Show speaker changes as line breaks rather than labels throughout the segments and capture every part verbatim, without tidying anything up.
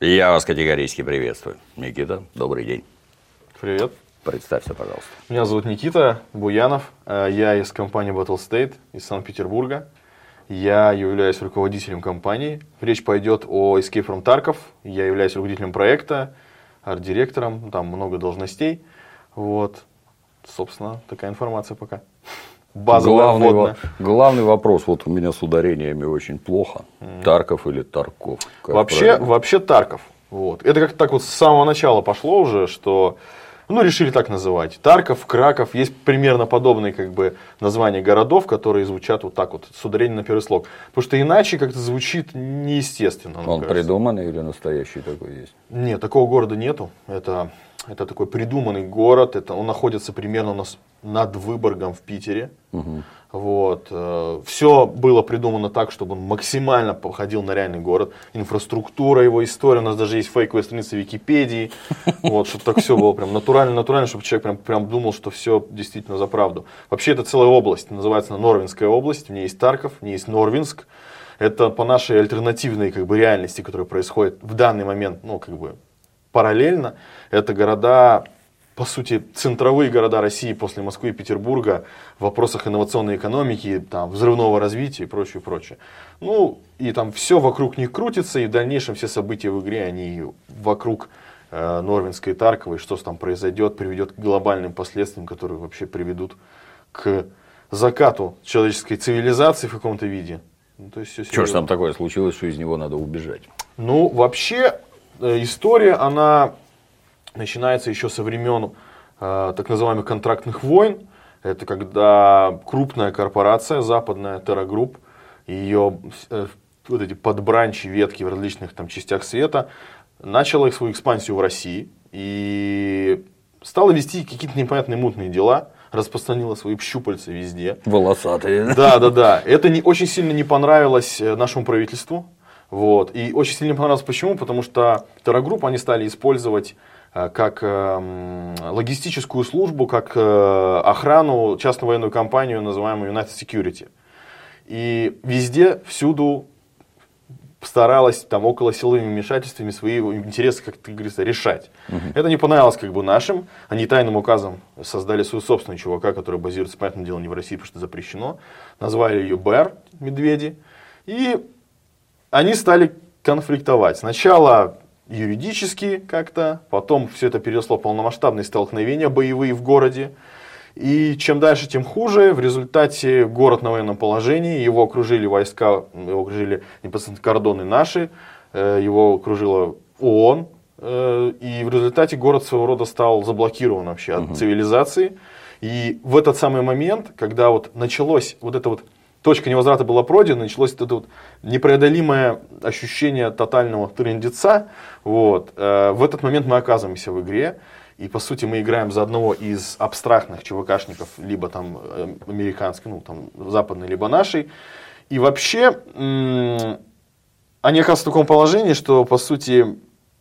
Я вас категорически приветствую. Никита, добрый день.
Привет.
Представься, пожалуйста.
Меня зовут Никита Буянов. Я из компании Battlestate из Санкт-Петербурга. Я являюсь руководителем компании. Речь пойдет о Escape from Tarkov. Я являюсь руководителем проекта, арт-директором. Там много должностей. Вот. Собственно, такая информация пока. Базовая,
главный, во, главный вопрос. Вот у меня с ударениями очень плохо. Mm. Тарков или Тарков?
Вообще, вообще Тарков. Вот. Это как-то так вот с самого начала пошло уже, что ну, решили так называть. Тарков, Краков. Есть примерно подобные как бы, названия городов, которые звучат вот так вот, с ударением на первый слог. Потому что иначе как-то звучит неестественно.
Он кажется. Придуманный или настоящий такой есть?
Нет, такого города нету. Это, это такой придуманный город. Это, он находится примерно у нас над Выборгом в Питере.
Угу.
Вот. Все было придумано так, чтобы он максимально походил на реальный город. Инфраструктура его, история. У нас даже есть фейковая страница Википедии. Вот, чтобы так все было прям натурально, натурально, чтобы человек прям, прям думал, что все действительно за правду. Вообще это целая область. Называется Норвинская область. В ней есть Тарков, в ней есть Норвинск. Это по нашей альтернативной как бы, реальности, которая происходит в данный момент, ну, как бы параллельно. Это города, по сути, центровые города России после Москвы и Петербурга в вопросах инновационной экономики, там, взрывного развития и прочее, прочее. Ну, и там все вокруг них крутится, и в дальнейшем все события в игре, они вокруг э, Норвинской и Тарковой, что там произойдет, приведет к глобальным последствиям, которые вообще приведут к закату человеческой цивилизации в каком-то виде. Ну, то есть,
что же там такое случилось, что из него надо убежать?
Ну, вообще, э, история, она начинается еще со времен э, так называемых контрактных войн. Это когда крупная корпорация, западная Terra Group, ее э, вот эти подбранчи, ветки в различных там частях света, начала свою экспансию в России и стала вести какие-то непонятные мутные дела, распространила свои щупальца везде.
Волосатые.
Да, да, да. Это не, очень сильно не понравилось нашему правительству. Вот. И очень сильно не понравилось почему? Потому что Terra Group они стали использовать как э, логистическую службу, как э, охрану, частную военную компанию, называемую United Security. И везде, всюду старалась там, около силовыми вмешательствами свои интересы, как ты говоришь, решать. Uh-huh. Это не понравилось как бы нашим. Они тайным указом создали свою собственную чувака, который базируется, понятное дело, не в России, потому что запрещено. Назвали ее Bear, медведи. И они стали конфликтовать. Сначала юридически как-то, потом все это переросло в полномасштабные столкновения боевые в городе. И чем дальше, тем хуже. В результате город на военном положении, его окружили войска, его окружили непосредственно кордоны наши, его окружила ООН. И в результате город своего рода стал заблокирован вообще от uh-huh. цивилизации. И в этот самый момент, когда вот началось вот это вот, точка невозврата была пройдена, началось это вот непреодолимое ощущение тотального трындеца. Вот. В этот момент мы оказываемся в игре. И по сути мы играем за одного из абстрактных ЧВКшников, либо там американский, ну там западный, либо нашей. И вообще м- они оказываются в таком положении, что по сути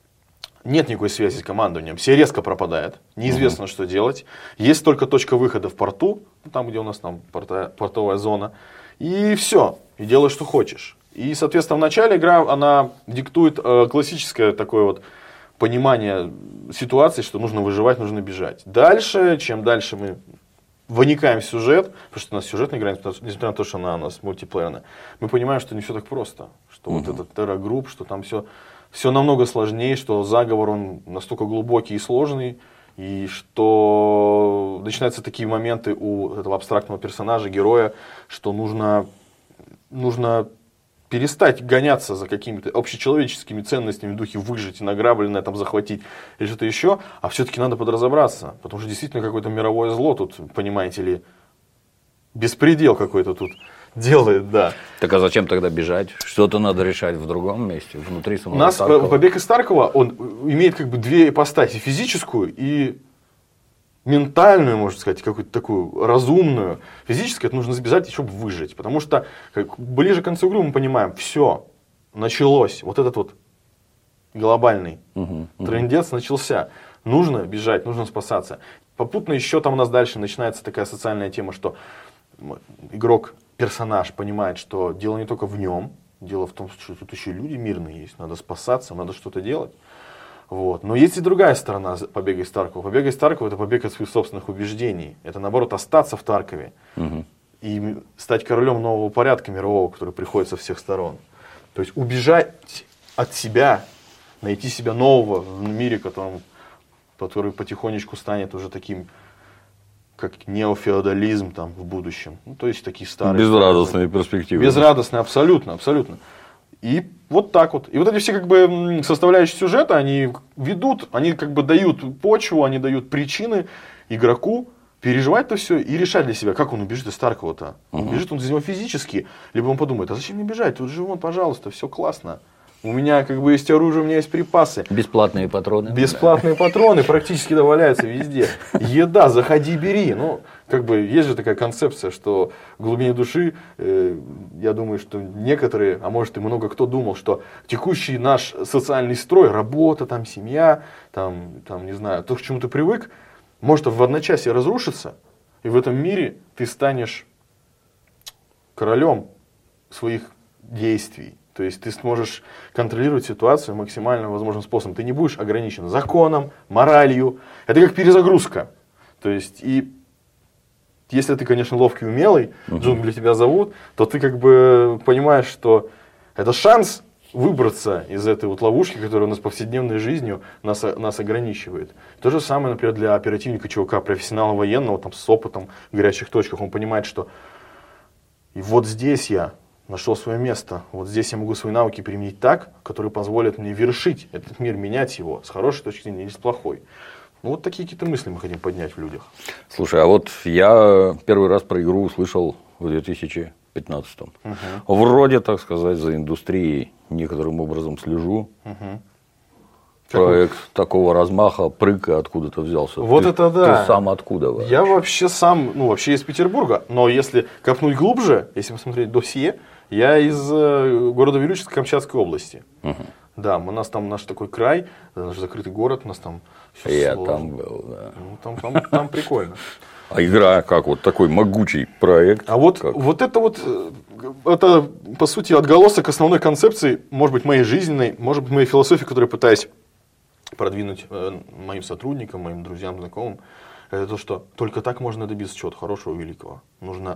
нет никакой связи с командованием. Все резко пропадает, неизвестно, uh-huh. что делать. Есть только точка выхода в порту, там где у нас там порта, портовая зона. И все, и делай, что хочешь. И, соответственно, в начале игра, она диктует э, классическое такое вот понимание ситуации, что нужно выживать, нужно бежать. Дальше, чем дальше мы вникаем в сюжет, потому что у нас сюжетная игра, несмотря на то, что она у нас мультиплеерная, мы понимаем, что не все так просто. Что uh-huh. вот этот Terra Group, что там все, все намного сложнее, что заговор он настолько глубокий и сложный, и что начинаются такие моменты у этого абстрактного персонажа, героя, что нужно, нужно перестать гоняться за какими-то общечеловеческими ценностями в духе выжить, награбленное там захватить или что-то еще, а все-таки надо подразобраться, потому что действительно какое-то мировое зло тут, понимаете ли, беспредел какой-то тут делает, да.
Так а зачем тогда бежать? Что-то надо решать в другом месте, внутри самого
У нас
Таркова.
побег из Таркова, он имеет как бы две ипостаси, физическую и ментальную, можно сказать, какую-то такую разумную. Физически это нужно сбежать, чтобы выжить. Потому что как, ближе к концу игры мы понимаем, все, началось. Вот этот вот глобальный uh-huh, uh-huh. трындец начался. Нужно бежать, нужно спасаться. Попутно еще там у нас дальше начинается такая социальная тема, что игрок, персонаж понимает, что дело не только в нем, Дело в том, что тут еще люди мирные есть, надо спасаться, надо что-то делать. Вот. Но есть и другая сторона побега из Таркова. Побег из Таркова – это побег от своих собственных убеждений. Это, наоборот, остаться в Таркове угу. и стать королем нового порядка мирового, который приходит со всех сторон. То есть убежать от себя, найти себя нового в мире, которым, который потихонечку станет уже таким, как неофеодализм там, в будущем. Ну, то есть такие старые.
Безрадостные перспективы.
Безрадостные, абсолютно, абсолютно. И вот так вот. И вот эти все как бы составляющие сюжета, они ведут, они как бы дают почву, они дают причины игроку переживать это все и решать для себя, как он убежит из Таркова-то. Он угу. бежит он из него физически, либо он подумает, а зачем мне бежать, тут же вон, пожалуйста, все классно. У меня как бы есть оружие, у меня есть припасы.
Бесплатные патроны.
Бесплатные да. патроны практически валяются везде. Еда, заходи, бери. Ну, как бы есть же такая концепция, что в глубине души, э, я думаю, что некоторые, а может и много кто думал, что текущий наш социальный строй, работа, там, семья, там, там, не знаю, то, к чему ты привык, может в одночасье разрушиться, и в этом мире ты станешь королем своих действий. То есть ты сможешь контролировать ситуацию максимально возможным способом. Ты не будешь ограничен законом, моралью. Это как перезагрузка. То есть и если ты, конечно, ловкий, умелый, uh-huh. джунгли тебя зовут, то ты как бы понимаешь, что это шанс выбраться из этой вот ловушки, которая у нас повседневной жизнью нас, нас ограничивает. То же самое, например, для оперативника, чувака, профессионала военного, там, с опытом в горячих точках. Он понимает, что и вот здесь я нашел свое место. Вот здесь я могу свои навыки применить так, которые позволят мне вершить этот мир, менять его с хорошей точки зрения или с плохой. Ну, вот такие какие-то мысли мы хотим поднять в людях.
Слушай, а вот я первый раз про игру услышал в две тысячи пятнадцатом. Угу. Вроде, так сказать, за индустрией некоторым образом слежу. Угу. Проект Какой? Такого размаха, прыга откуда-то взялся.
Вот
ты,
это да.
Ты сам откуда? Вообще?
Я вообще сам, ну вообще из Петербурга, но если копнуть глубже, если посмотреть досье, я из э, города Вилючинска Камчатской области. Угу. Да, у нас там наш такой край, наш закрытый город, у нас там все
Я
сложно.
там был, да.
Ну, там, там, там прикольно.
А игра как вот такой могучий проект?
А вот,
как?
вот это вот, это по сути отголосок основной концепции, может быть, моей жизненной, может быть, моей философии, которую я пытаюсь продвинуть э, моим сотрудникам, моим друзьям, знакомым. Это то, что только так можно добиться чего-то хорошего, великого. Нужно,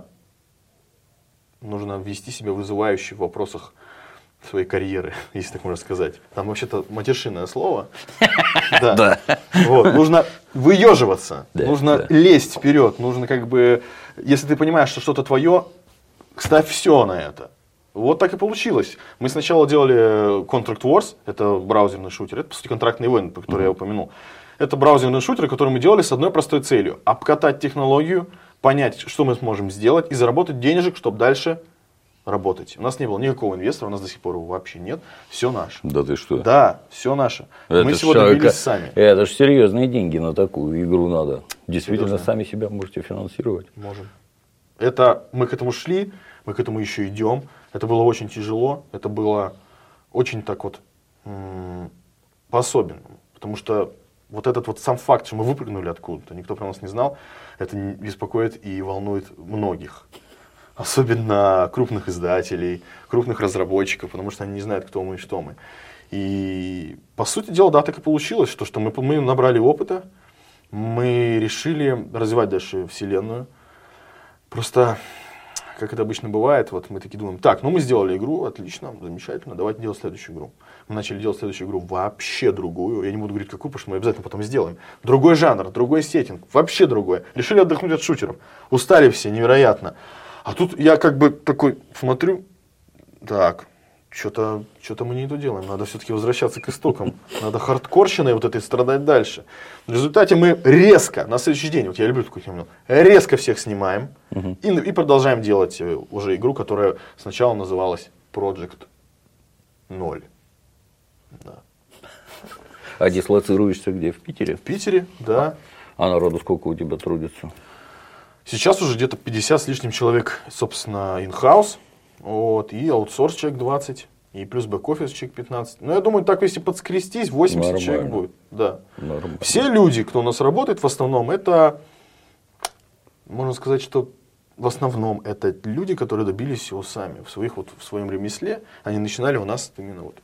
нужно вести себя вызывающе в вопросах своей карьеры, если так можно сказать. Там вообще-то матершинное слово. Да. Вот. Нужно выеживаться, нужно лезть вперед, нужно как бы, если ты понимаешь, что что-то твое, ставь все на это. Вот так и получилось. Мы сначала делали Contract Wars, это браузерный шутер, это по сути контрактный войны, про который я упомянул. Это браузерный шутер, который мы делали с одной простой целью: обкатать технологию, понять, что мы сможем сделать и заработать денежек, чтобы дальше работать. У нас не было никакого инвестора, у нас до сих пор его вообще нет. Все наше.
Да ты что?
Да, все наше.
Это
мы сегодня
шаг...
добились сами.
Это же серьезные деньги на такую игру надо. Действительно, сами себя можете финансировать.
Можем. Это мы к этому шли, мы к этому еще идем. Это было очень тяжело, это было очень так вот м- по-особенному. Потому что вот этот вот сам факт, что мы выпрыгнули откуда-то, никто про нас не знал, это беспокоит и волнует многих. Особенно крупных издателей, крупных разработчиков, потому что они не знают, кто мы и что мы. И по сути дела, да, так и получилось, что, что мы, мы набрали опыта, мы решили развивать дальше вселенную. Просто, как это обычно бывает, вот мы такие думаем, так, ну мы сделали игру, отлично, замечательно, давайте делать следующую игру. Мы начали делать следующую игру, вообще другую, я не буду говорить какую, потому что мы обязательно потом сделаем. Другой жанр, другой сеттинг, вообще другой. Решили отдохнуть от шутеров, устали все невероятно. А тут я как бы такой смотрю, так, что-то что-то мы не то делаем, надо все-таки возвращаться к истокам, надо хардкорщиной вот этой страдать дальше. В результате мы резко, на следующий день, вот я люблю такую термин, резко всех снимаем uh-huh. и, и продолжаем делать уже игру, которая сначала называлась Project ноль. Да.
А дислоцируешься где? В Питере?
В Питере, да.
А, а народу сколько у тебя трудится?
Сейчас уже где-то пятьдесят с лишним человек, собственно, in-house, вот, и аутсорс человек двадцать, и плюс бэк-офис человек пятнадцать. Ну, я думаю, так если подскрестись, восемьдесят Нормально. Человек будет. Да.
Нормально.
Все люди, кто у нас работает, в основном, это, можно сказать, что в основном это люди, которые добились всего сами в, своих, вот, в своем ремесле. Они начинали у нас именно вот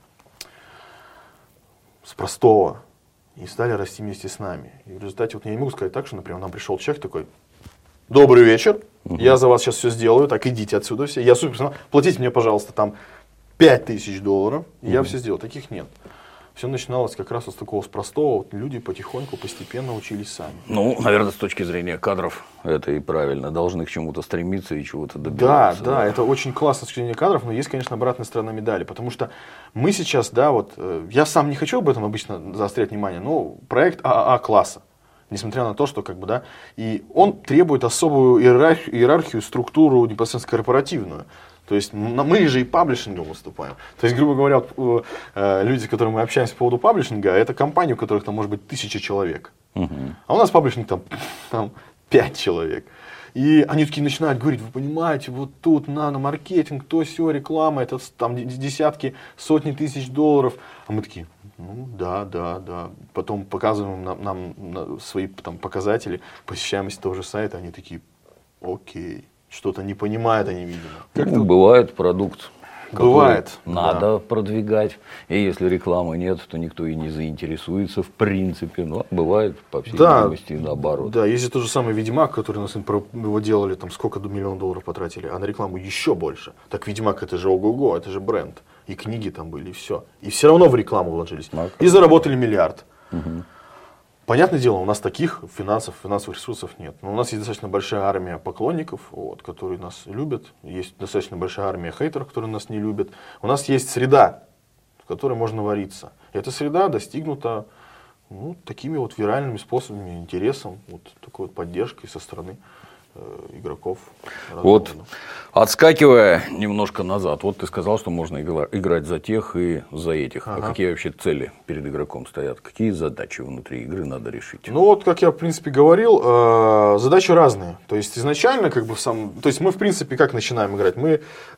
с простого и стали расти вместе с нами. И в результате вот я не могу сказать так, что, например, нам пришел человек такой: добрый вечер, угу. я за вас сейчас все сделаю, так идите отсюда все. Я супер, платите мне, пожалуйста, там пять тысяч долларов, и угу. я все сделал. Таких нет. Все начиналось как раз вот с такого, с простого. Вот люди потихоньку, постепенно учились сами.
Ну, наверное, с точки зрения кадров это и правильно. Должны к чему-то стремиться и чего-то добиваться.
Да, да, да, это очень классно с точки зрения кадров, но есть, конечно, обратная сторона медали. Потому что мы сейчас, да, вот, я сам не хочу об этом обычно заострять внимание, но проект ААА класса. Несмотря на то, что как бы, да, и он требует особую иерархию, иерархию, структуру непосредственно корпоративную. То есть мы же и паблишингом выступаем. То есть, грубо говоря, вот, э, люди, с которыми мы общаемся по поводу паблишинга, это компании, у которых там может быть тысяча человек. Uh-huh. А у нас паблишинг там, там пять человек. И они такие начинают говорить: вы понимаете, вот тут наномаркетинг, то все, реклама, это там десятки, сотни тысяч долларов. А мы такие: ну да, да, да. Потом показываем нам, нам свои там показатели посещаемости того же сайта, они такие: окей. Что-то не понимают они, видимо.
Ну, бывает продукт,
бывает,
надо
да.
продвигать. И если рекламы нет, то никто и не заинтересуется в принципе. Но бывает, по всей
да,
видимости, наоборот.
Да, есть тот же самый Ведьмак, который у нас его делали, там сколько миллионов долларов потратили, а на рекламу еще больше. Так Ведьмак — это же ого-го, это же бренд. И книги там были, и все. И все равно в рекламу вложились. Мак. И заработали миллиард. Угу. Понятное дело, у нас таких финансов, финансовых ресурсов нет. Но у нас есть достаточно большая армия поклонников, вот, которые нас любят. Есть достаточно большая армия хейтеров, которые нас не любят. У нас есть среда, в которой можно вариться. И эта среда достигнута, ну, такими вот виральными способами, интересом, вот такой вот поддержкой со стороны э, игроков.
Вот, отскакивая немножко назад, вот ты сказал, что можно играть за тех и за этих. Ага. А какие вообще цели перед игроком стоят? Какие задачи внутри игры надо решить?
Ну вот, как я в принципе говорил, э, задачи разные. То есть изначально, как бы в сам, то есть мы в принципе как начинаем играть? Мы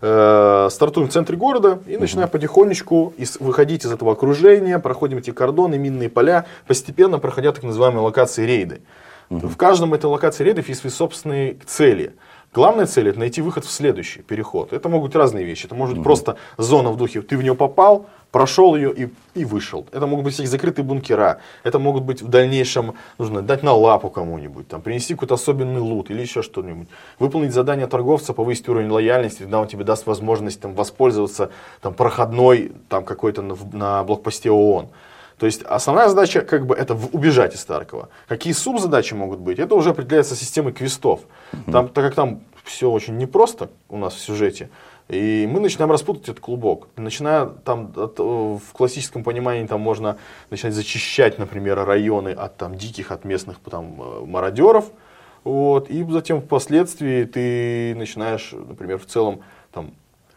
э, стартуем в центре города и начинаем угу. потихонечку из, выходить из этого окружения, проходим эти кордоны, минные поля, постепенно проходя так называемые локации рейды. Угу. В каждом этой локации рейдов есть свои собственные цели. Главная цель — это найти выход в следующий переход. Это могут быть разные вещи. Это может быть угу. просто зона в духе: ты в нее попал, прошел ее и, и вышел. Это могут быть всякие закрытые бункера. Это могут быть в дальнейшем, нужно дать на лапу кому-нибудь, там, принести какой-то особенный лут или еще что-нибудь. Выполнить задание торговца, повысить уровень лояльности, тогда он тебе даст возможность там, воспользоваться там, проходной там, какой-то на, на блокпосте ООН. То есть основная задача как бы это убежать из Таркова. Какие субзадачи могут быть, это уже определяется системой квестов. Там, так как там все очень непросто у нас в сюжете, и мы начинаем распутать этот клубок. Начиная там от, в классическом понимании там можно начинать зачищать, например, районы от там, диких, от местных там, мародеров. Вот, и затем впоследствии ты начинаешь, например, в целом там,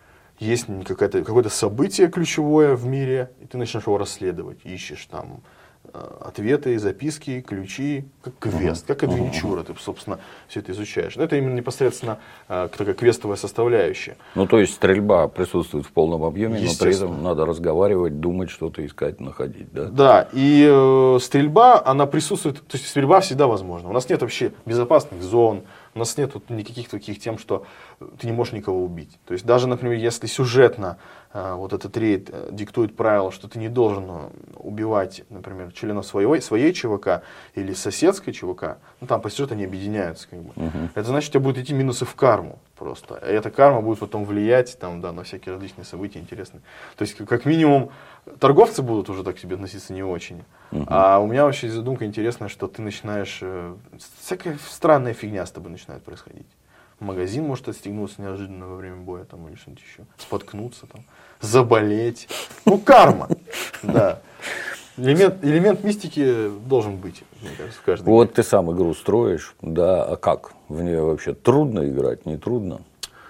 есть какое-то, какое-то событие ключевое в мире, и ты начинаешь его расследовать, ищешь там э, ответы, записки, ключи, как квест, как адвенчура, ты, собственно, все это изучаешь. Но это именно непосредственно э, такая квестовая составляющая.
Ну, то есть стрельба присутствует в полном объеме, но при этом надо разговаривать, думать, что-то искать, находить, да?
Да, и э, стрельба, она присутствует, то есть стрельба всегда возможна. У нас нет вообще безопасных зон. У нас нет никаких таких тем, что ты не можешь никого убить. То есть даже, например, если сюжетно э, вот этот рейд э, диктует правило, что ты не должен убивать, например, членов своего, своей ЧВК или соседской ЧВК, ну там по сюжету они объединяются. Как бы. Uh-huh. Это значит, у тебя будут идти минусы в карму просто. И эта карма будет потом влиять там, да, на всякие различные события интересные. То есть как минимум торговцы будут уже так к тебе относиться не очень. Uh-huh. А у меня вообще задумка интересная, что ты начинаешь... Э, всякая странная фигня с тобой начинает происходить. Магазин может отстегнуться неожиданно во время боя там, или что-нибудь еще. Споткнуться, там, заболеть. Ну, карма. Да. Элемент, элемент мистики должен быть, мне кажется, в каждой игре.
Вот ты сам игру строишь, да, а как? В нее вообще трудно играть, не трудно?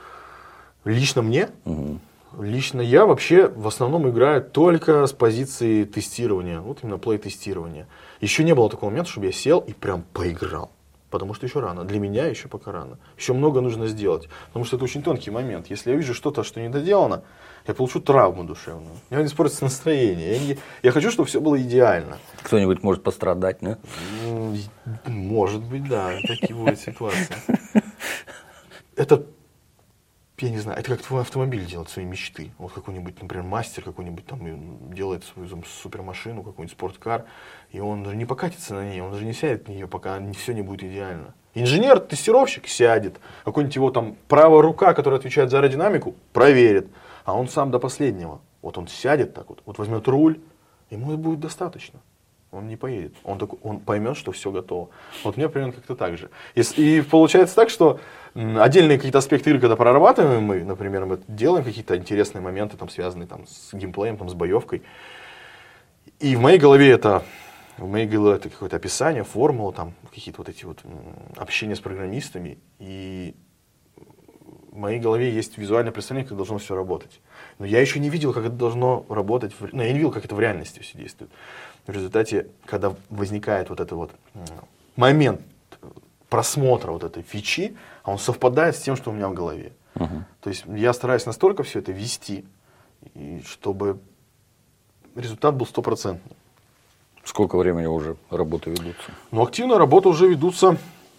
Лично мне? Угу. Лично я вообще в основном играю только с позиции тестирования, вот именно плей-тестирования. Еще не было такого момента, чтобы я сел и прям поиграл. Потому что еще рано. Для меня еще пока рано. Еще много нужно сделать. Потому что это очень тонкий момент. Если я вижу что-то, что недоделано, я получу травму душевную. У меня испортится настроение. Я, не, я хочу, чтобы все было идеально.
Кто-нибудь может пострадать, да?
Может быть, да. Такие бывают ситуации. это, я не знаю, это как твой автомобиль делать, свои мечты. Вот какой-нибудь, например, мастер какой-нибудь там делает свою там, супермашину, какой-нибудь спорткар, и он даже не покатится на ней, он даже не сядет в нее, пока не, все не будет идеально. Инженер, тестировщик сядет, какой-нибудь его там правая рука, которая отвечает за аэродинамику, проверит, а он сам до последнего. Вот он сядет так вот, вот возьмет руль, ему это будет достаточно. Он не поедет. Он, такой, он поймет, что все готово. Вот мне примерно как-то так же. И, и получается так, что отдельные какие-то аспекты игры, когда прорабатываем мы, например, мы делаем какие-то интересные моменты, там, связанные там, с геймплеем, там, с боевкой. И в моей голове это, в моей голове это какое-то описание, формула, там, какие-то вот эти вот общения с программистами. И в моей голове есть визуальное представление, как должно все работать. Но я еще не видел, как это должно работать. В, ну, я не видел, как это в реальности все действует. В результате, когда возникает вот этот вот момент просмотра вот этой фичи, он совпадает с тем, что у меня в голове. Uh-huh. То есть я стараюсь настолько все это вести, и чтобы результат был стопроцентный.
Сколько времени уже работы ведутся?
Ну, активно работы уже ведутся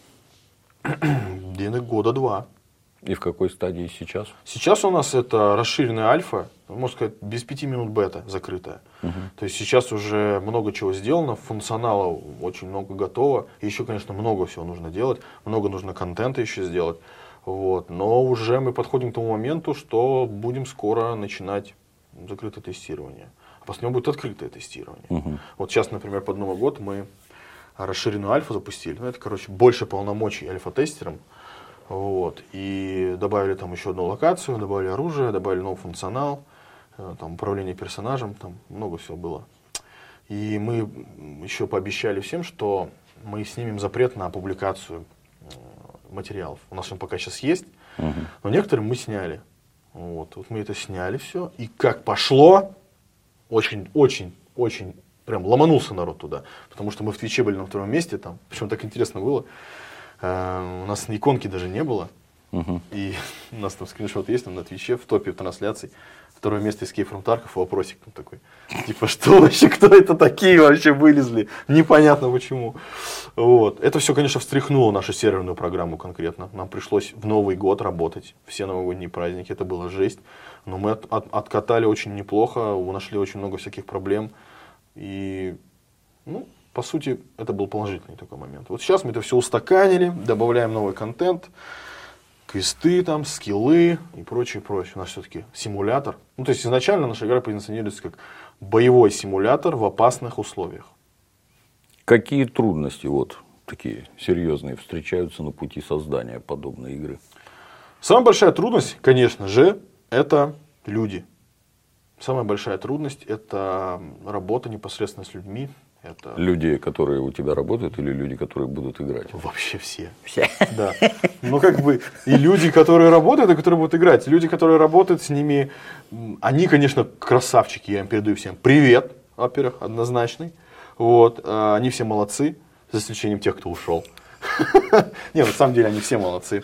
где-то года два.
И в какой стадии сейчас?
Сейчас у нас это расширенная альфа, можно сказать, без пяти минут бета закрытая. Uh-huh. То есть сейчас уже много чего сделано, функционала очень много готово. И еще, конечно, много всего нужно делать, много нужно контента еще сделать. Вот. Но уже мы подходим к тому моменту, что будем скоро начинать закрытое тестирование. А после него будет открытое тестирование. Uh-huh. Вот сейчас, например, под Новый год мы расширенную альфу запустили. Ну, это, короче, больше полномочий альфа-тестерам. Вот. И добавили там еще одну локацию, добавили оружие, добавили новый функционал, там, управление персонажем, там много всего было. И мы еще пообещали всем, что мы снимем запрет на публикацию материалов. У нас он пока сейчас есть, uh-huh. но некоторые мы сняли. Вот. Вот мы это сняли все. И как пошло, очень, очень, очень прям ломанулся народ туда. Потому что мы в Твиче были на втором месте, там, причем так интересно было. Uh, у нас иконки даже не было. Uh-huh. И у нас там скриншот есть там на Твиче в топе трансляций. Второе место Escape from Tarkov, вопросик там такой. Типа, что вообще, кто это такие вообще вылезли? Непонятно почему. Вот. Это все, конечно, встряхнуло нашу серверную программу конкретно. Нам пришлось в Новый год работать. Все новогодние праздники, это была жесть. Но мы от, от, откатали очень неплохо, нашли очень много всяких проблем. И, ну, по сути, это был положительный такой момент. Вот сейчас мы это все устаканили, добавляем новый контент, квесты, там, скиллы и прочее, прочее. У нас все-таки симулятор. Ну, то есть изначально наша игра позиционируется как боевой симулятор в опасных условиях.
Какие трудности вот такие серьезные встречаются на пути создания подобной игры?
Самая большая трудность, конечно же, это люди. Самая большая трудность – это работа непосредственно с людьми. Это...
Люди, которые у тебя работают, или люди, которые будут играть?
Вообще все. Все? Да. Ну, как бы, и люди, которые работают, и которые будут играть. Люди, которые работают с ними, они, конечно, красавчики, я им передаю всем привет, во-первых, однозначный. Вот. Они все молодцы, за исключением тех, кто ушел. Нет, на самом деле, они все молодцы.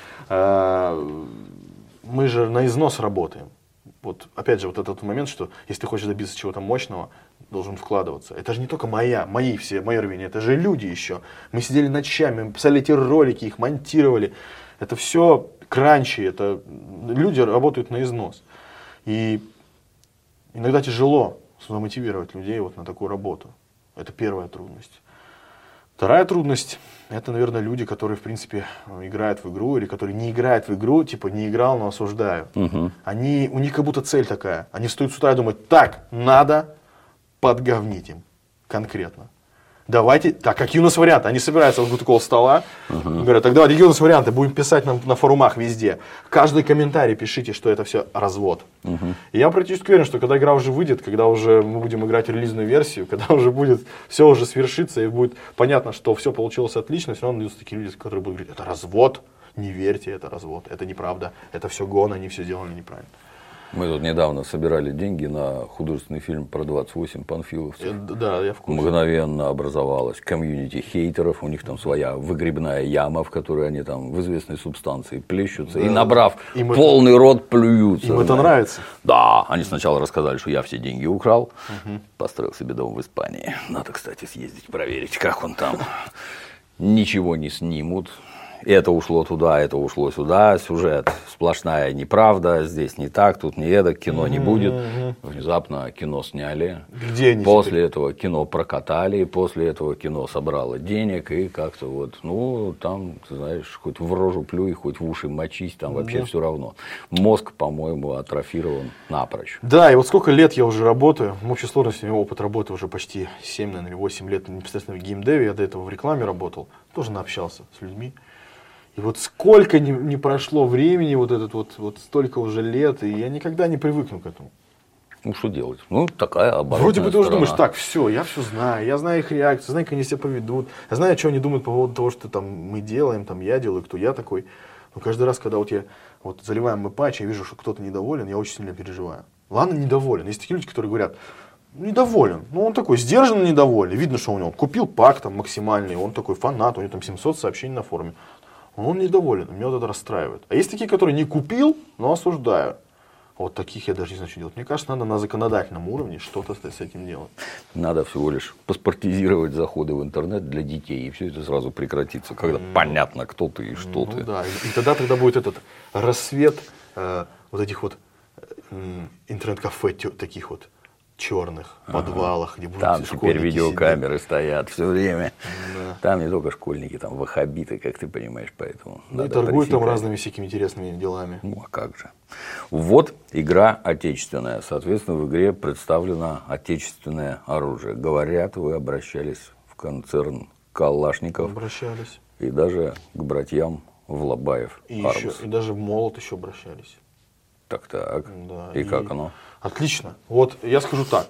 Мы же на износ работаем. Вот, опять же, вот этот момент, что если ты хочешь добиться чего-то мощного, должен вкладываться. Это же не только моя, мои все, мое рвение, это же люди еще. Мы сидели ночами, мы писали эти ролики, их монтировали. Это все кранчи, это люди работают на износ. И иногда тяжело замотивировать людей вот на такую работу. Это первая трудность. Вторая трудность – это, наверное, люди, которые, в принципе, играют в игру, или которые не играют в игру, типа, не играл, но осуждаю. Угу. Они, у них как будто цель такая. Они встают с утра и думают, так, надо подговнить им конкретно. Давайте, так, какие у нас варианты? Они собираются вокруг такого стола, uh-huh. говорят, так давайте, какие у нас варианты? Будем писать на, на форумах везде. Каждый комментарий пишите, что это все развод. Uh-huh. И я практически уверен, что когда игра уже выйдет, когда уже мы будем играть релизную версию, когда уже будет, все уже свершится и будет понятно, что все получилось отлично, все равно найдутся такие люди, которые будут говорить, это развод, не верьте, это развод, это неправда, это все гон, они все сделали неправильно.
Мы тут недавно собирали деньги на художественный фильм про двадцать восемь панфиловцев.
Да, я в курсе.
Мгновенно образовалась комьюнити хейтеров, у них там своя выгребная яма, в которой они там в известной субстанции плещутся, да. И набрав им полный это... рот плюются.
Им это нравится?
Да, они сначала рассказали, что я все деньги украл, угу. Построил себе дом в Испании. Надо, кстати, съездить проверить, как он там. Ничего не снимут. это ушло туда, это ушло сюда, сюжет сплошная неправда, здесь не так, тут не это, кино не будет. Внезапно кино сняли.
Где они
после
теперь?
этого кино прокатали, после этого кино собрало денег, и как-то вот, ну, там, ты знаешь, хоть в рожу плюй, хоть в уши мочись, там вообще все равно. Мозг, по-моему, атрофирован напрочь.
Да, и вот сколько лет я уже работаю, в общей сложности у меня опыт работы уже почти семь, наверное, или восемь лет непосредственно в геймдеве, я до этого в рекламе работал, тоже наобщался с людьми. И вот сколько не, не прошло времени, вот этот вот, вот столько уже лет, и я никогда не привыкну к этому.
Ну, что делать? Ну, такая оборотная
Вроде бы ты уже
сторона.
думаешь, так, все, я все знаю, я знаю их реакцию, знаю, как они себя поведут, я знаю, что они думают по поводу того, что там мы делаем, там я делаю, кто я такой. Но каждый раз, когда вот я вот заливаем мы патч, я вижу, что кто-то недоволен, я очень сильно переживаю. Ладно, недоволен. Есть такие люди, которые говорят, недоволен. Ну, он такой сдержанно недовольный. Видно, что у него купил пак там максимальный, он такой фанат, у него там семьсот сообщений на форуме. Он недоволен, меня вот это расстраивает. А есть такие, которые не купил, но осуждают. Вот таких я даже не знаю, что делать. Мне кажется, надо на законодательном уровне что-то с этим делать.
Надо всего лишь паспортизировать заходы в интернет для детей, и все это сразу прекратится, когда mm. понятно, кто ты и что
ну,
ты.
Да. И, и тогда тогда будет этот рассвет э, вот этих вот э, интернет-кафе тё, таких вот черных ага. подвалах, где будут
там теперь видеокамеры
сидеть.
Стоят все время.
Да.
Там не только школьники, там ваххабиты, как ты понимаешь, поэтому.
Ну и торгуют там разными всякими интересными делами.
Ну а как же. Вот игра отечественная. Соответственно, в игре представлено отечественное оружие. Говорят, вы обращались в концерн Калашников.
Обращались.
И даже к братьям Влабаев.
И, еще, и даже в Молот еще обращались.
Так-так.
Да,
и,
и
как оно?
Отлично. Вот я скажу так.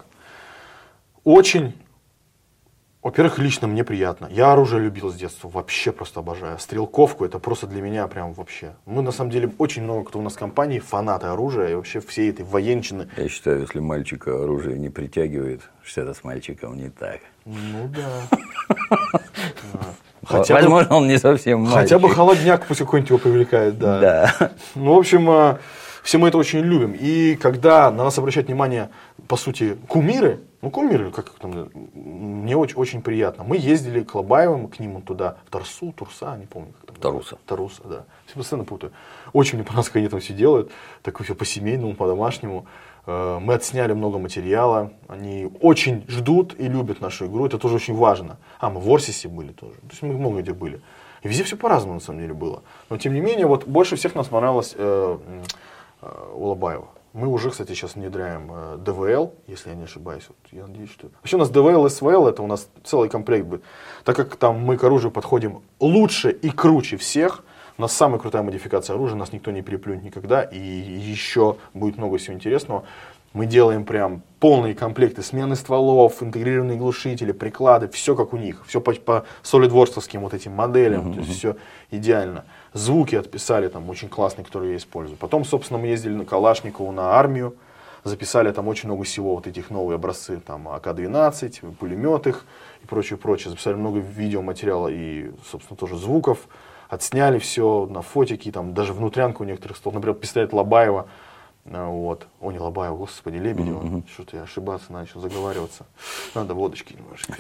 Очень, во-первых, лично мне приятно. Я оружие любил с детства, вообще просто обожаю. Стрелковку это просто для меня прям вообще. Мы на самом деле очень много кто у нас в компании фанаты оружия и вообще всей этой военщины.
Я считаю, если мальчика оружие не притягивает, что-то с мальчиком не так.
Ну да. Хотя
Возможно,
бы,
он не совсем мальчик.
Хотя бы холодняк пусть какой-нибудь его привлекает, да.
Да.
Ну, в общем, все мы это очень любим. И когда на нас обращают внимание, по сути, кумиры, ну, кумиры, как там, мне очень, очень приятно. Мы ездили к Лобаевым, к ним туда, в Тарсу, Турса, не помню, как там.
Таруса.
Таруса, да. Все постоянно путаю. Очень мне понравилось, как они там все делают. Так все по-семейному, по-домашнему. Мы отсняли много материала. Они очень ждут и любят нашу игру. Это тоже очень важно. А, мы в Орсисе были тоже. То есть мы много где были. И везде все по-разному, на самом деле, было. Но, тем не менее, вот больше всех нас понравилось э, э, у Лобаева. Мы уже, кстати, сейчас внедряем э, ди ви эл, если я не ошибаюсь. Вот, я надеюсь, что... Вообще у нас ди ви эл, эс ви эл, это у нас целый комплект будет. Так как там мы к оружию подходим лучше и круче всех, у нас самая крутая модификация оружия, нас никто не переплюнет никогда, и еще будет много всего интересного. Мы делаем прям полные комплекты смены стволов, интегрированные глушители, приклады, все как у них, все по, по SolidWorks-овским вот этим моделям, mm-hmm. то есть все идеально. Звуки отписали там очень классные, которые я использую. Потом, собственно, мы ездили на Калашникову, на армию, записали там очень много всего, вот этих новые образцы, там а ка двенадцать, пулемет их и прочее, прочее. Записали много видеоматериала и, собственно, тоже звуков. Отсняли все на фотики, там даже внутрянка у некоторых стол. Например, пистолет Лобаева. Вот. О, не Лобаева, господи, Лебедева. Mm-hmm. Что-то я ошибаться начал, заговариваться. Надо водочки немножко.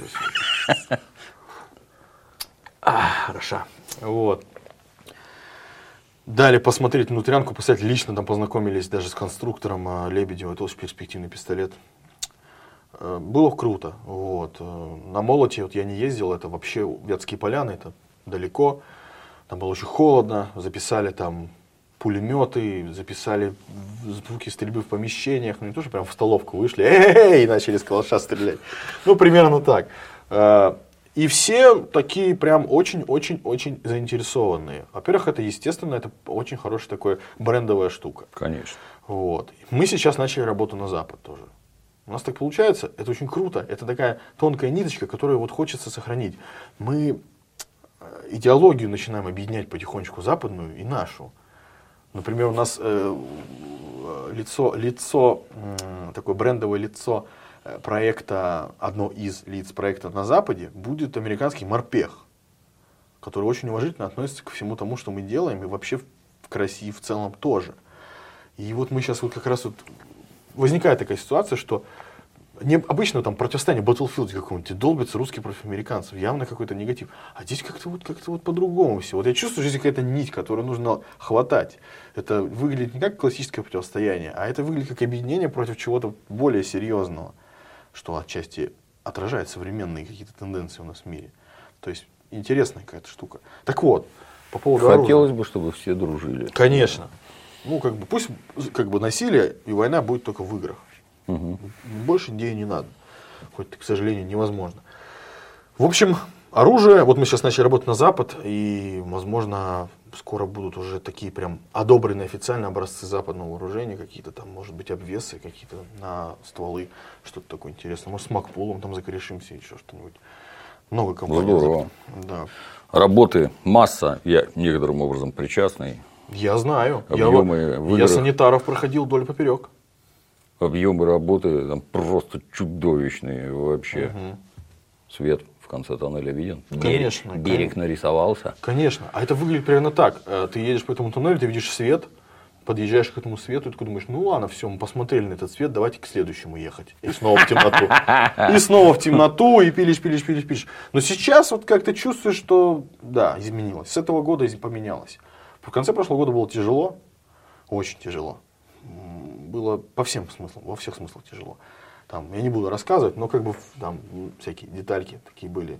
А, хорошо. Вот. Дали посмотреть внутрянку, посмотреть, лично там познакомились даже с конструктором Лебедева. Это очень перспективный пистолет. Было круто. Вот. На Молоте вот я не ездил, это вообще Вятские Поляны, это далеко. Там было очень холодно, записали там пулеметы, записали звуки стрельбы в помещениях, ну не то, что прям в столовку вышли, эй, и начали с калаша стрелять. Ну, примерно так. И все такие прям очень-очень-очень заинтересованные. Во-первых, это естественно, это очень хорошая такая брендовая штука.
Конечно.
Вот. Мы сейчас начали работу на Запад тоже. У нас так получается, это очень круто, это такая тонкая ниточка, которую вот хочется сохранить. Мы идеологию начинаем объединять потихонечку, западную и нашу. Например, у нас э, лицо, лицо э, такое брендовое лицо проекта, одно из лиц проекта на Западе будет американский морпех, который очень уважительно относится ко всему тому, что мы делаем, и вообще к России в целом тоже. И вот мы сейчас вот как раз вот возникает такая ситуация, что Не, обычно там противостояние Battlefield каком-нибудь, долбятся русские против американцев, явно какой-то негатив. А здесь как-то вот, как-то вот по-другому все. Вот я чувствую, что здесь какая-то нить, которую нужно хватать. Это выглядит не как классическое противостояние, а это выглядит как объединение против чего-то более серьезного, что отчасти отражает современные какие-то тенденции у нас в мире. То есть интересная какая-то штука. Так вот, по поводу
Хотелось
оружия.
бы, чтобы все дружили.
Конечно. Ну, как бы, пусть как бы насилие и война будет только в играх.
Угу.
Больше идеи не надо. Хоть, к сожалению, невозможно. В общем, оружие, вот мы сейчас начали работать на Запад, и, возможно, скоро будут уже такие прям одобренные официально образцы западного вооружения, какие-то там, может быть, обвесы, какие-то на стволы, что-то такое интересное. Может, с Макпулом там закорешимся, еще что-нибудь. Много компаний.
Здорово.
Да.
Работы масса, я некоторым образом причастный.
Я знаю.
Объемы
я,
в
я
играх.
санитаров проходил вдоль поперек.
Объемы работы там просто чудовищные вообще.
Угу.
Свет в конце тоннеля виден.
Конечно.
Берег, берег нарисовался.
Конечно. А это выглядит примерно так. Ты едешь по этому туннелю, ты видишь свет, подъезжаешь к этому свету, и ты думаешь, ну ладно, все, мы посмотрели на этот свет, давайте к следующему ехать. И снова в темноту. И снова в темноту, и пилишь, пилишь, пилишь, пилишь. Но сейчас вот как ты чувствуешь, что да, изменилось. С этого года поменялось. В конце прошлого года было тяжело, очень тяжело. Было по всем смыслам, во всех смыслах тяжело. Там, я не буду рассказывать, но как бы там всякие детальки такие были.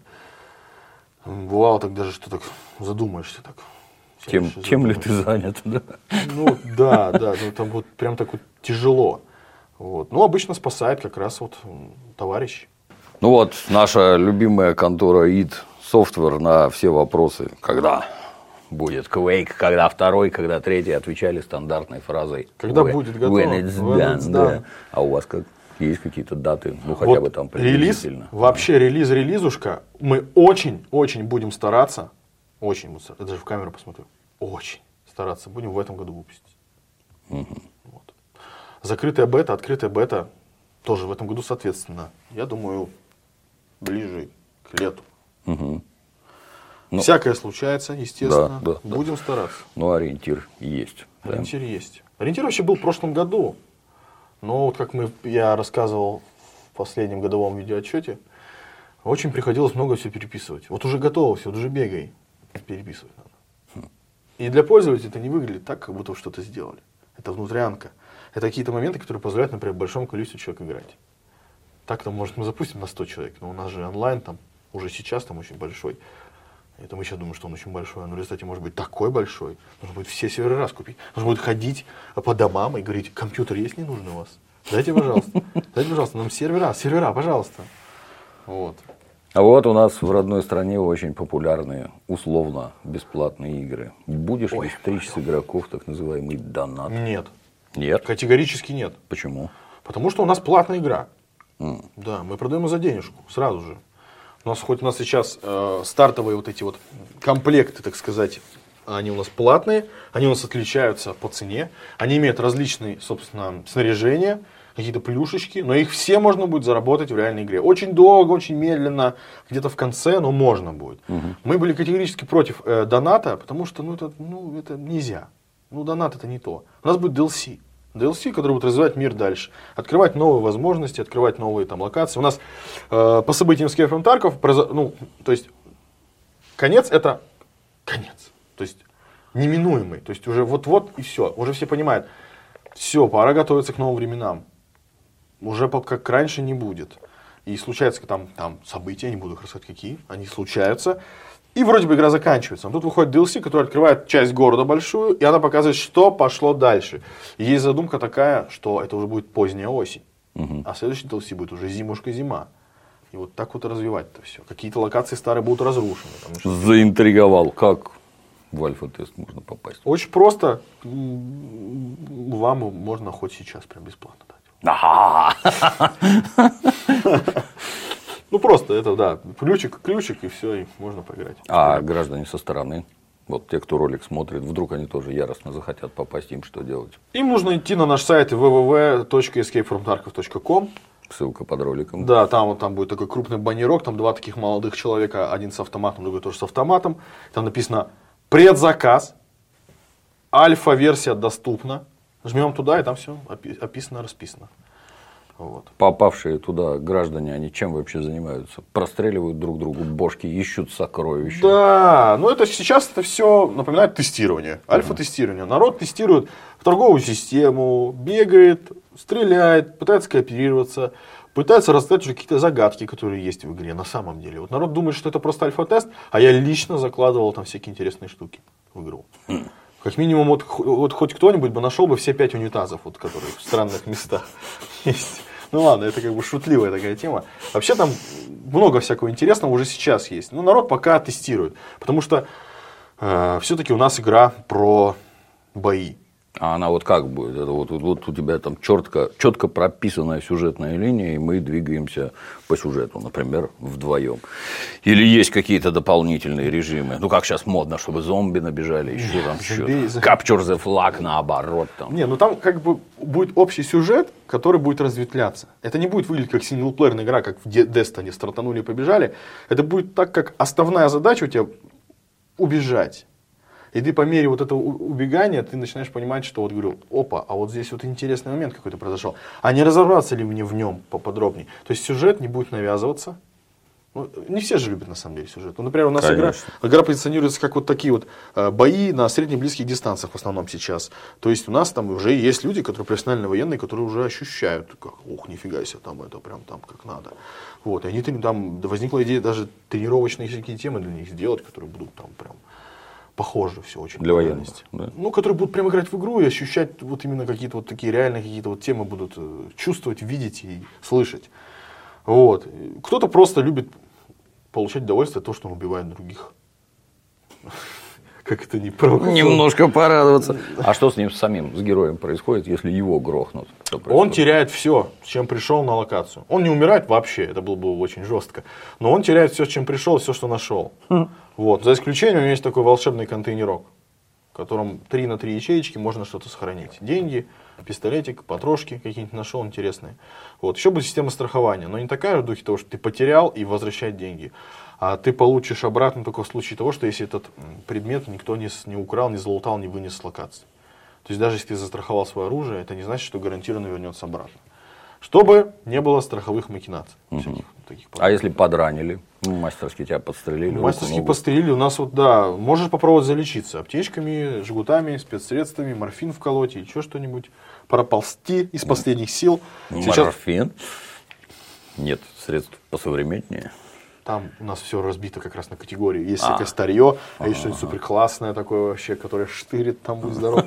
Бывало так даже, что так задумаешься. Так,
Тем, чем ли ты занят? Да?
Ну да, да, ну, там вот прям так вот тяжело. Вот. Ну, обычно спасает как раз вот товарищ.
Ну вот, наша любимая контора id Software на все вопросы, когда будет Quake, когда второй, когда третий, отвечали стандартной фразой.
Когда
when,
будет готово.
When it's
When
done,
it's
да.
done.
А у вас как, есть какие-то даты, ну хотя
Вот
бы там
релиз,
приблизительно?
вообще релиз-релизушка, мы очень-очень будем стараться, очень, я даже в камеру посмотрю, очень стараться будем в этом году выпустить.
Угу.
Вот. Закрытая бета, открытая бета тоже в этом году соответственно. Я думаю, ближе к лету.
Угу. Ну,
всякое случается, естественно.
Да, да,
будем
да.
стараться.
Ну, ориентир есть.
Ориентир да. есть. Ориентир вообще был в прошлом году. Но вот как мы, я рассказывал в последнем годовом видеоотчете, очень приходилось много всего переписывать. Вот уже готово все, вот уже бегай. Переписывать надо. Хм. И для пользователя это не выглядит так, как будто вы что-то сделали. Это внутрянка. Это какие-то моменты, которые позволяют, например, большому количеству человек играть. Так-то, может, мы запустим на сто человек, но у нас же онлайн там уже сейчас там очень большой. Это мы сейчас думаем, что он очень большой, но в результате может быть такой большой. Нужно будет все серверы раз купить. Нужно будет ходить по домам и говорить, компьютер есть, не нужен у вас? Дайте, пожалуйста. Дайте, пожалуйста, нам сервера, сервера, пожалуйста. Вот.
А вот у нас в родной стране очень популярные, условно, бесплатные игры. Будешь ли стричь с игроков так называемый донат?
Нет.
Нет?
Категорически нет.
Почему?
Потому что у нас платная игра.
Mm.
Да, мы продаем за денежку, сразу же. У нас хоть у нас сейчас э, стартовые вот эти вот комплекты, так сказать, они у нас платные, они у нас отличаются по цене, они имеют различные, собственно, снаряжения, какие-то плюшечки, но их все можно будет заработать в реальной игре. Очень долго, очень медленно, где-то в конце, но можно будет. Угу. Мы были категорически против э, доната, потому что ну, это, ну, это нельзя. Ну, донат это не то. У нас будет ди эл си. ди эл си, который будет развивать мир дальше, открывать новые возможности, открывать новые там локации. У нас э, по событиям Escape from Tarkov, ну, то есть конец это конец, то есть неминуемый, то есть уже вот-вот и все, уже все понимают, все, пора готовиться к новым временам, уже как раньше не будет. И случаются там, там события, я не буду их рассказывать какие, они случаются. И вроде бы игра заканчивается. Но тут выходит ди эл си, который открывает часть города большую, и она показывает, что пошло дальше. И есть задумка такая, что это уже будет поздняя осень. Угу. А следующий ди эл си будет уже зимушка-зима. И вот так вот развивать это все. Какие-то локации старые будут разрушены. Что...
Заинтриговал. Как в альфа-тест можно попасть?
Очень просто. Вам можно хоть сейчас прям бесплатно дать. Ну, просто это, да, ключик, ключик, и все, и можно поиграть.
А граждане со стороны, вот те, кто ролик смотрит, вдруг они тоже яростно захотят попасть, им что делать?
Им нужно идти на наш сайт дабл ю дабл ю дабл ю точка эскейп фром тарков точка ком.
Ссылка под роликом.
Да, там, вот, там будет такой крупный баннерок, там два таких молодых человека, один с автоматом, другой тоже с автоматом. Там написано «Предзаказ», «Альфа-версия доступна». Жмем туда, и там все описано, расписано. Вот.
Попавшие туда граждане, они чем вообще занимаются? Простреливают друг другу бошки, ищут сокровища.
Да, но это сейчас это все напоминает тестирование, альфа-тестирование. Народ тестирует торговую систему, бегает, стреляет, пытается кооперироваться, пытается разгадать уже какие-то загадки, которые есть в игре на самом деле. Вот народ думает, что это просто альфа-тест, а я лично закладывал там всякие интересные штуки в игру. Как минимум, вот, вот хоть кто-нибудь бы нашел бы все пять унитазов, вот, которые в странных местах есть. Ну ладно, это как бы шутливая такая тема. Вообще там много всякого интересного уже сейчас есть. Но народ пока тестирует. Потому что э, все-таки у нас игра про бои.
А она вот как будет? Это вот, вот у тебя там четко, четко прописанная сюжетная линия, и мы двигаемся по сюжету, например, вдвоем. Или есть какие-то дополнительные режимы? Ну, как сейчас модно, чтобы зомби набежали, еще там что-то. Capture the flag, наоборот. Там.
Не, ну там как бы будет общий сюжет, который будет разветвляться. Это не будет выглядеть как синглплеерная игра, как в Destiny, стартанули и побежали. Это будет так, как основная задача у тебя убежать. И ты по мере вот этого убегания, ты начинаешь понимать, что вот говорю, опа, а вот здесь вот интересный момент какой-то произошел. А не разобраться ли мне в нем поподробнее? То есть сюжет не будет навязываться. Ну, не все же любят на самом деле сюжет. Ну, например, у нас игра, игра позиционируется как вот такие вот э, бои на средне-близких дистанциях в основном сейчас. То есть у нас там уже есть люди, которые профессиональные военные, которые уже ощущают, как, ух, нифига себе, там это прям там как надо. Вот, и они там, возникла идея даже тренировочные всякие темы для них сделать, которые будут там прям похоже все очень.
Для военных,
да? Ну, которые будут прямо играть в игру и ощущать вот именно какие-то вот такие реальные какие-то вот темы будут чувствовать, видеть и слышать. Вот. Кто-то просто любит получать удовольствие от того, что он убивает других. Как это не провокационно.
Немножко порадоваться. А что с ним самим, с героем происходит, если его грохнут?
Он теряет все, с чем пришел на локацию. Он не умирает вообще, это было бы очень жестко. Но он теряет все, с чем пришел, все, что нашел. Хм. Вот. За исключением у него есть такой волшебный контейнерок, в котором три на три ячеечки можно что-то сохранить. Деньги, пистолетик, потрошки какие-нибудь нашел интересные. Вот. Еще будет система страхования, но не такая в духе того, что ты потерял и возвращать деньги. А ты получишь обратно только в случае того, что если этот предмет никто не, не украл, не залутал, не вынес с локации. То есть даже если ты застраховал свое оружие, это не значит, что гарантированно вернется обратно. Чтобы не было страховых махинаций.
Угу. Всяких, таких а если подранили, мастерски тебя подстрелили?
Мастерски руку, подстрелили. У нас вот, да, можешь попробовать залечиться аптечками, жгутами, спецсредствами, морфин вколоть или еще что-нибудь. Проползти из последних сил.
Морфин? Сейчас... Нет средств посовременнее.
Там у нас все разбито как раз на категории. Есть всякое старье, а есть что-нибудь супер классное такое вообще, которое штырит, там будь здоров.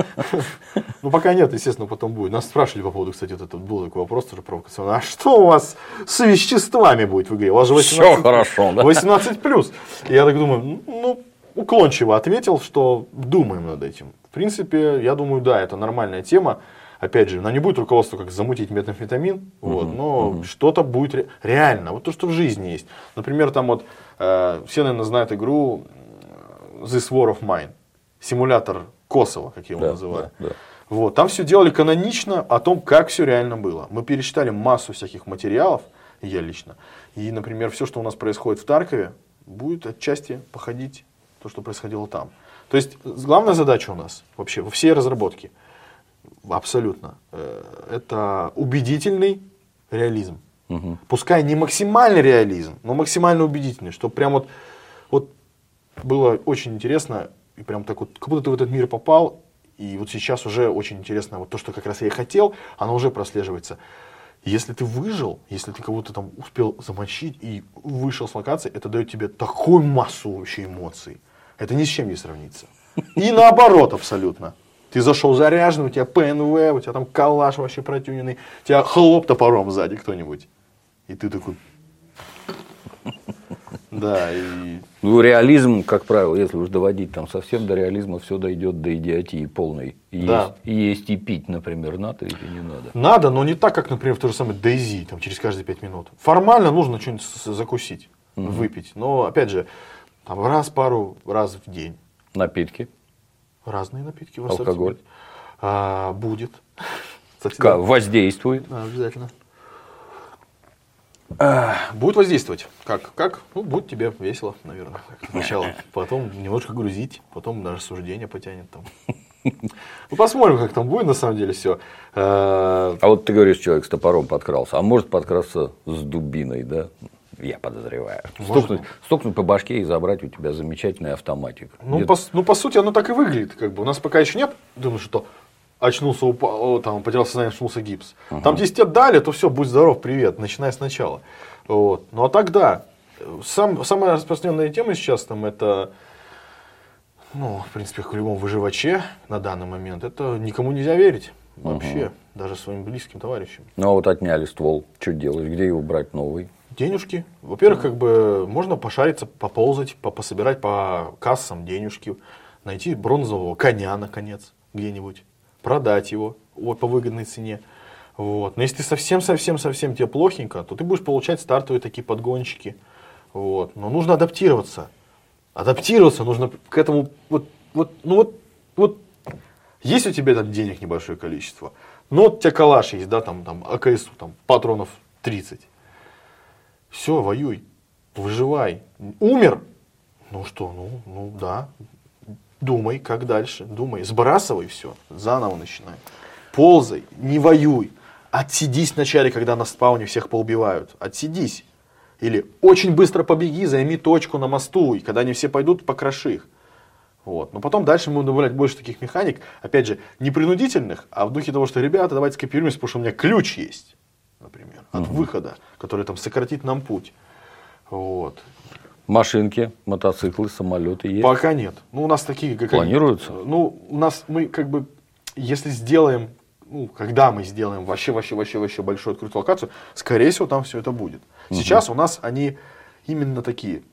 Ну, пока нет, естественно, потом будет. Нас спрашивали по поводу, кстати, вот это был такой вопрос тоже провокационный. А что у вас с веществами будет в игре? У вас же
все хорошо, да?
восемнадцать плюс. И я так думаю, ну, уклончиво ответил, что думаем над этим. В принципе, я думаю, да, это нормальная тема. Опять же, она не будет руководство, как замутить метамфетамин, uh-huh, вот, но uh-huh. что-то будет ре- реально, вот то, что в жизни есть. Например, там вот, э, все, наверное, знают игру This War of Mine, симулятор Косово, как я его да, называю. Да, да. Вот, там все делали канонично о том, как все реально было. Мы пересчитали массу всяких материалов, я лично, и, например, все, что у нас происходит в Таркове, будет отчасти походить то, что происходило там. То есть, главная задача у нас вообще во всей разработке, абсолютно, это убедительный реализм. Угу. Пускай не максимальный реализм, но максимально убедительный, чтобы прям вот, вот было очень интересно, и прям так вот, как будто ты в этот мир попал, и вот сейчас уже очень интересно, вот то, что как раз я и хотел, оно уже прослеживается. Если ты выжил, если ты кого-то там успел замочить и вышел с локации, это дает тебе такую массу вообще эмоций. Это ни с чем не сравнится. И наоборот абсолютно. Ты зашел заряженный, у тебя пэ эн вэ, у тебя там калаш вообще протюненный, у тебя хлоп топором сзади кто-нибудь. И ты такой... Да, и...
Ну, реализм, как правило, если уж доводить там совсем до реализма, все дойдет до идиотии полной. И да. есть, и есть и пить, например, надо или не надо?
Надо, но не так, как, например, в то же самое DayZ, там, через каждые пять минут. Формально нужно что-нибудь закусить, угу. выпить. Но, опять же, там, раз, пару раз в день.
Напитки?
Разные напитки.
Алкоголь?
А, будет.
Как? Воздействует?
Да, обязательно. А, будет воздействовать. Как? Как? Ну, будет тебе весело, наверное, сначала. Потом немножко грузить, потом даже суждение потянет там. Ну, посмотрим, как там будет на самом деле все.
А вот ты говоришь, человек с топором подкрался, а может подкрасться с дубиной, да? Я подозреваю. Стукнуть, стукнуть по башке и забрать у тебя замечательный автоматик.
Ну по, ну, по сути, оно так и выглядит. Как бы. У нас пока еще нет, думаю, что очнулся, упал, там, потерял сознание, очнулся гипс. Uh-huh. Там, если тебе дали, то все, будь здоров, привет, начинай сначала. Вот. Ну, а тогда, сам, самая распространенная тема сейчас, там, это, ну, в принципе, в любом выживаче на данный момент, это никому нельзя верить. Вообще, uh-huh. даже своим близким товарищам.
Ну, а вот отняли ствол, что делать, где его брать новый?
Денежки. Во-первых, uh-huh. как бы, можно пошариться, поползать, пособирать по кассам денежки, найти бронзового коня, наконец, где-нибудь. Продать его по выгодной цене. Вот. Но если ты совсем-совсем-совсем тебе плохенько, то ты будешь получать стартовые такие подгончики. Вот. Но нужно адаптироваться. Адаптироваться нужно к этому. Вот, вот, ну вот, вот есть у тебя там денег небольшое количество. Ну вот у тебя калаш есть, да, там, там АКСУ, там патронов тридцать. Все, воюй, выживай. Умер? Ну что, ну, ну да. Думай, как дальше. Думай, сбрасывай все, заново начинай. Ползай, не воюй. Отсидись вначале, когда на спауне всех поубивают. Отсидись. Или очень быстро побеги, займи точку на мосту. И когда они все пойдут, покроши их. Вот. Но потом дальше мы будем добавлять больше таких механик. Опять же, не принудительных, а в духе того, что, ребята, давайте скопируемся, потому что у меня ключ есть, например, от угу. выхода, который там сократит нам путь. Вот.
Машинки, мотоциклы, самолеты есть?
Пока нет. Ну, у нас такие... Как
планируются?
Они, ну, у нас мы как бы, если сделаем, ну, когда мы сделаем вообще, вообще, вообще, вообще большую открытую локацию, скорее всего, там все это будет. Угу. Сейчас у нас они именно такие,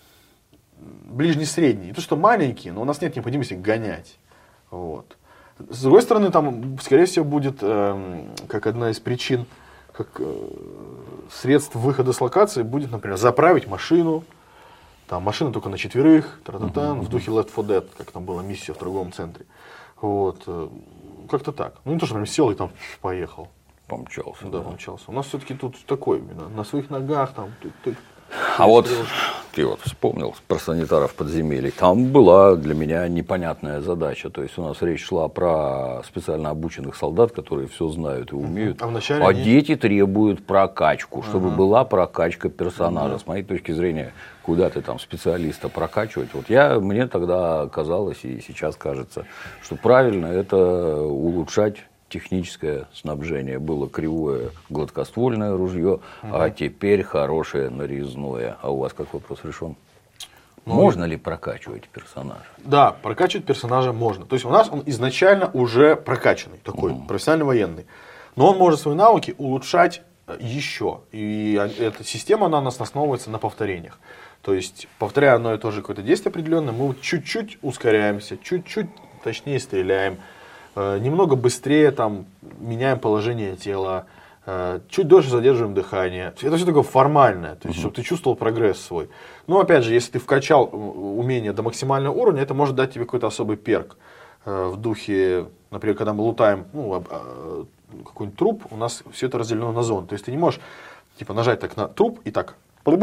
ближне-средние. Не то, что маленькие, но у нас нет необходимости гонять. Вот. С другой стороны, там, скорее всего, будет, э, как одна из причин, как э, средств выхода с локации, будет, например, заправить машину. Там машина только на четверых, тра-та-та, uh-huh. в духе Left фор Dead, как там была миссия в торговом центре. Вот. Как-то так. Ну, не то, что прям сел и там поехал.
Помчался.
Да, да. помчался. У нас все-таки тут такой, именно, на своих ногах там. Тут, тут,
а вот ты вот вспомнил про санитаров подземелий. Там была для меня непонятная задача. То есть у нас речь шла про специально обученных солдат, которые все знают и умеют.
А,
а они... дети требуют прокачку, чтобы uh-huh. была прокачка персонажа. Uh-huh. С моей точки зрения, куда ты там специалиста прокачивать. Вот я, мне тогда казалось и сейчас кажется, что правильно это улучшать техническое снабжение. Было кривое гладкоствольное ружье, угу. а теперь хорошее нарезное. А у вас как вопрос решен? Ну, можно ли прокачивать персонажа?
Да, прокачивать персонажа можно. То есть у нас он изначально уже прокачанный, такой угу. профессиональный военный. Но он может свои навыки улучшать еще. И эта система, она у нас основывается на повторениях. То есть, повторяя одно и то же какое-то действие определенное, мы чуть-чуть ускоряемся, чуть-чуть точнее стреляем. Немного быстрее там, меняем положение тела, чуть дольше задерживаем дыхание. Это все такое формальное, то есть, uh-huh. чтобы ты чувствовал прогресс свой. Но опять же, если ты вкачал умение до максимального уровня, это может дать тебе какой-то особый перк. В духе, например, когда мы лутаем ну, какой-нибудь труп, у нас все это разделено на зоны. То есть ты не можешь типа, нажать так на труп и так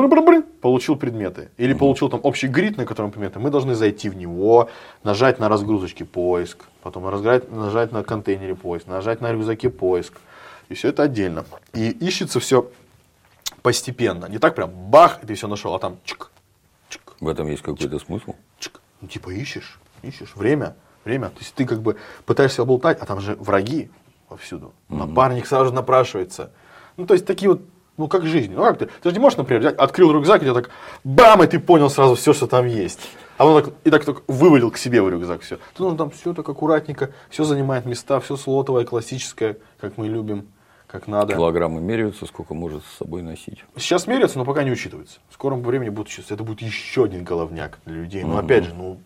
получил предметы. Или uh-huh. получил там общий грид, на котором предметы. Мы должны зайти в него, нажать на разгрузочке поиск, потом разграть, нажать на контейнере поиск, нажать на рюкзаке поиск. И все это отдельно. И ищется все постепенно. Не так прям бах, и ты все нашел, а там чик, чик.
В этом есть какой-то
чик,
смысл?
Чик. Ну типа ищешь, ищешь. Время, время. То есть ты как бы пытаешься болтать, а там же враги повсюду. Uh-huh. Напарник сразу же напрашивается. Ну то есть такие вот. Ну, как жизнь. Ну, как ты? Ты же не можешь, например, взять, открыл рюкзак, и тебя так бам, и ты понял сразу все, что там есть. А он так, и так только вывалил к себе в рюкзак все. Тут нужно там все так аккуратненько, все занимает места, все слотовое, классическое, как мы любим, как надо.
Килограммы меряются, сколько может с собой носить?
Сейчас меряются, но пока не учитывается. В скором времени будут учиться. Это будет еще один головняк для людей. Но, опять же, ну,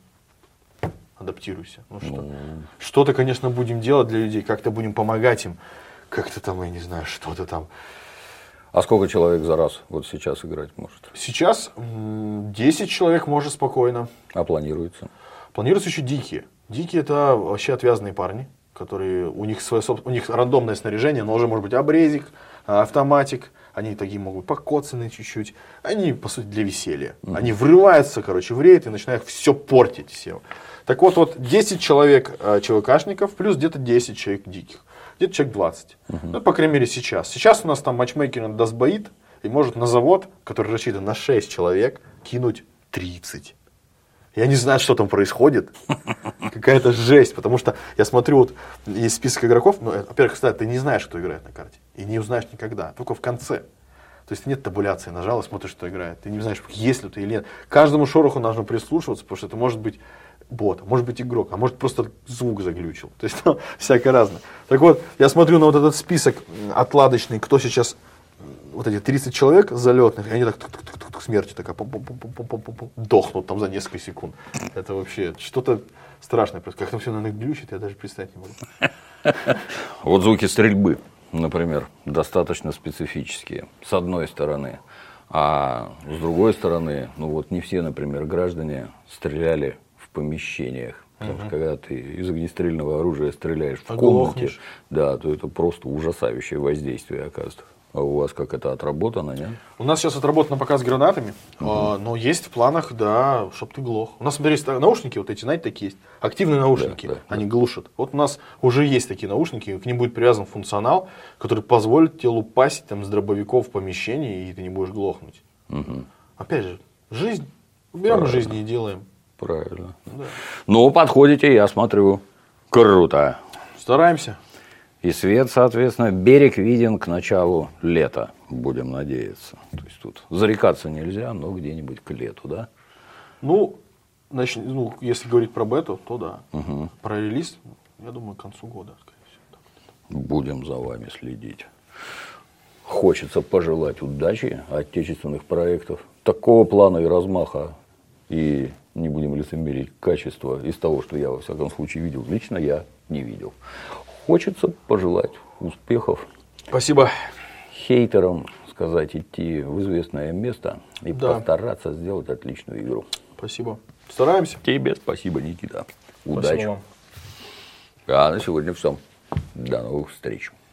адаптируйся. Ну, что? Ну... Что-то, конечно, будем делать для людей, как-то будем помогать им. Как-то там, я не знаю, что-то там...
А сколько человек за раз вот сейчас играть может?
Сейчас десять человек может спокойно.
А планируется?
Планируются еще дикие. Дикие это вообще отвязные парни, которые у них свое у них рандомное снаряжение, но уже может быть обрезик, автоматик. Они такие могут покоцаны чуть-чуть. Они, по сути, для веселья. Mm-hmm. Они врываются, короче, в рейд и начинают все портить всем. Так вот, вот десять человек э, ЧВКшников плюс где-то десять человек диких. Где-то человек двадцать. Uh-huh. Ну, по крайней мере, сейчас. Сейчас у нас там матчмейкер дасбоит и может на завод, который рассчитан на шесть человек, кинуть тридцать. Я не знаю, что там происходит. Какая-то жесть. Потому что я смотрю, вот есть список игроков. Ну, во-первых, кстати, ты не знаешь, кто играет на карте. И не узнаешь никогда. Только в конце. То есть нет табуляции. Нажал и смотришь, кто играет. Ты не знаешь, есть ли ты или нет. Каждому шороху нужно прислушиваться, потому что это может быть бот, может быть игрок, а может просто звук заглючил. То есть ну, всякое разное. Так вот, я смотрю на вот этот список отладочный, кто сейчас, вот эти тридцать человек залетных, и они так смертью такая дохнут там за несколько секунд. Это вообще что-то страшное. Как там все, наверное, глючит, я даже представить не могу.
Вот звуки стрельбы, например, достаточно специфические, с одной стороны. А с другой стороны, ну вот не все, например, граждане стреляли в помещениях. Потому что когда ты из огнестрельного оружия стреляешь в комнате, да, то это просто ужасающее воздействие оказывается. А у вас как это отработано, нет?
У нас сейчас отработано пока с гранатами, угу. а, но есть в планах, да, чтобы ты глох. У нас, смотри, наушники вот эти, знаете, такие есть. Активные наушники, да, да, они да. глушат. Вот у нас уже есть такие наушники, к ним будет привязан функционал, который позволит тебе лупасить там, с дробовиков в помещении, и ты не будешь глохнуть. Угу. Опять же, жизнь. Берем жизнь и делаем.
Правильно. Да. Ну, подходите, я смотрю, круто.
Стараемся.
И свет, соответственно, берег виден к началу лета, будем надеяться. То есть тут зарекаться нельзя, но где-нибудь к лету, да?
Ну, значит, ну если говорить про бету, то да.
Угу.
Про релиз, я думаю, к концу года, скорее всего.
Будем за вами следить. Хочется пожелать удачи отечественных проектов. Такого плана и размаха, и не будем лицемерить, качества из того, что я во всяком случае видел. Лично я не видел. Хочется пожелать успехов.
Спасибо.
Хейтерам сказать, идти в известное место и да. постараться сделать отличную игру.
Спасибо. Стараемся.
Тебе спасибо, Никита.
Спасибо
Удачи.
вам.
А на сегодня все. До новых встреч.